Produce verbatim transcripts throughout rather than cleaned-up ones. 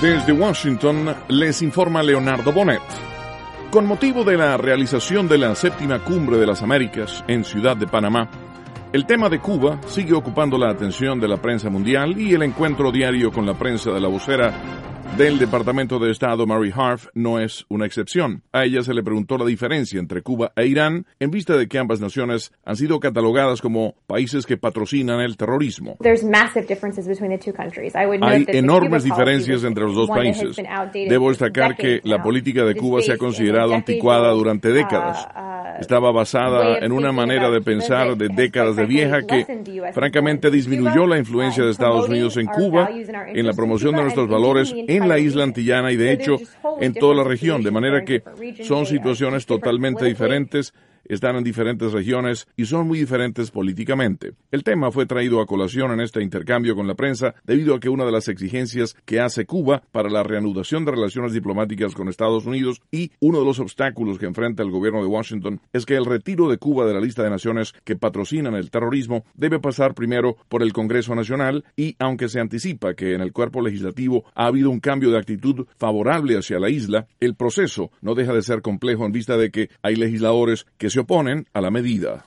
Desde Washington les informa Leonardo Bonet. Con motivo de la realización de la séptima Cumbre de las Américas en Ciudad de Panamá, el tema de Cuba sigue ocupando la atención de la prensa mundial y el encuentro diario con la prensa de la vocera del Departamento de Estado, Mary Harf, no es una excepción. A ella se le preguntó la diferencia entre Cuba e Irán en vista de que ambas naciones han sido catalogadas como países que patrocinan el terrorismo. Hay enormes diferencias entre los dos países. Debo destacar que la política de Cuba se ha considerado anticuada durante décadas. Estaba basada en una manera de pensar de décadas de vieja que, francamente, disminuyó la influencia de Estados Unidos en Cuba, en la promoción de nuestros valores en la isla antillana y, de hecho, en toda la región, de manera que son situaciones totalmente diferentes, están en diferentes regiones y son muy diferentes políticamente. El tema fue traído a colación en este intercambio con la prensa debido a que una de las exigencias que hace Cuba para la reanudación de relaciones diplomáticas con Estados Unidos y uno de los obstáculos que enfrenta el gobierno de Washington es que el retiro de Cuba de la lista de naciones que patrocinan el terrorismo debe pasar primero por el Congreso Nacional y, aunque se anticipa que en el cuerpo legislativo ha habido un cambio de actitud favorable hacia la isla, el proceso no deja de ser complejo en vista de que hay legisladores que se oponen a la medida.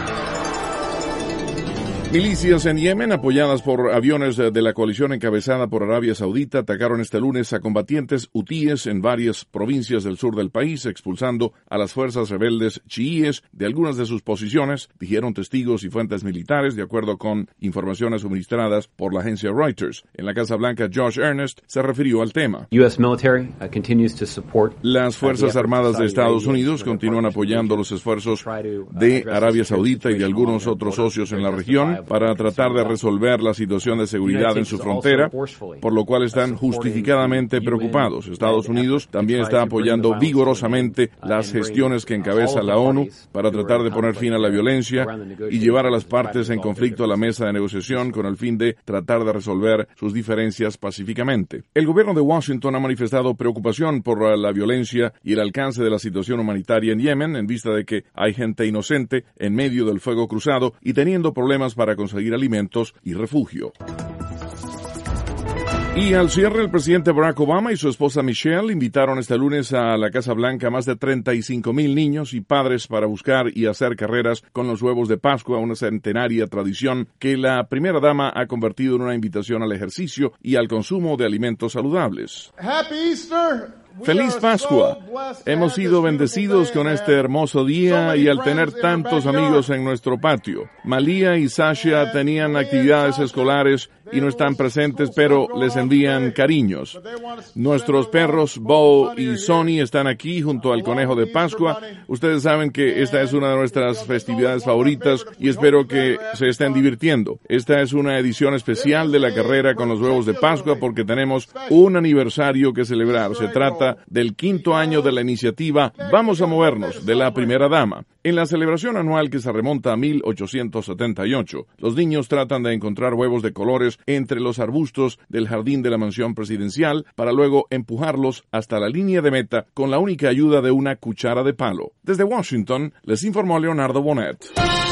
Milicias en Yemen, apoyadas por aviones de la coalición encabezada por Arabia Saudita, atacaron este lunes a combatientes hutíes en varias provincias del sur del país, expulsando a las fuerzas rebeldes chiíes de algunas de sus posiciones, dijeron testigos y fuentes militares, de acuerdo con informaciones suministradas por la agencia Reuters. En la Casa Blanca, Josh Earnest se refirió al tema. U S military, uh, continues to support, las Fuerzas Armadas de Estados Unidos continúan apoyando los esfuerzos de Arabia Saudita y de algunos otros socios en la región para tratar de resolver la situación de seguridad en su frontera, por lo cual están justificadamente preocupados. Estados Unidos también está apoyando vigorosamente las gestiones que encabeza la ONU para tratar de poner fin a la violencia y llevar a las partes en conflicto a la mesa de negociación con el fin de tratar de resolver sus diferencias pacíficamente. El gobierno de Washington ha manifestado preocupación por la violencia y el alcance de la situación humanitaria en Yemen en vista de que hay gente inocente en medio del fuego cruzado y teniendo problemas para conseguir alimentos y refugio. Y al cierre, el presidente Barack Obama y su esposa Michelle invitaron este lunes a la Casa Blanca a más de treinta y cinco mil niños y padres para buscar y hacer carreras con los huevos de Pascua, una centenaria tradición que la primera dama ha convertido en una invitación al ejercicio y al consumo de alimentos saludables. Happy Easter. ¡Feliz Pascua! Hemos sido bendecidos con este hermoso día y al tener tantos amigos en nuestro patio. Malía y Sasha tenían actividades escolares y no están presentes, pero les envían cariños. Nuestros perros Bo y Sonny están aquí junto al conejo de Pascua. Ustedes saben que esta es una de nuestras festividades favoritas y espero que se estén divirtiendo. Esta es una edición especial de la carrera con los huevos de Pascua porque tenemos un aniversario que celebrar. Se trata del quinto año de la iniciativa Vamos a Movernos, de la primera dama. En la celebración anual que se remonta a mil ochocientos setenta y ocho, los niños tratan de encontrar huevos de colores entre los arbustos del jardín de la mansión presidencial para luego empujarlos hasta la línea de meta con la única ayuda de una cuchara de palo. Desde Washington, les informó Leonardo Bonet.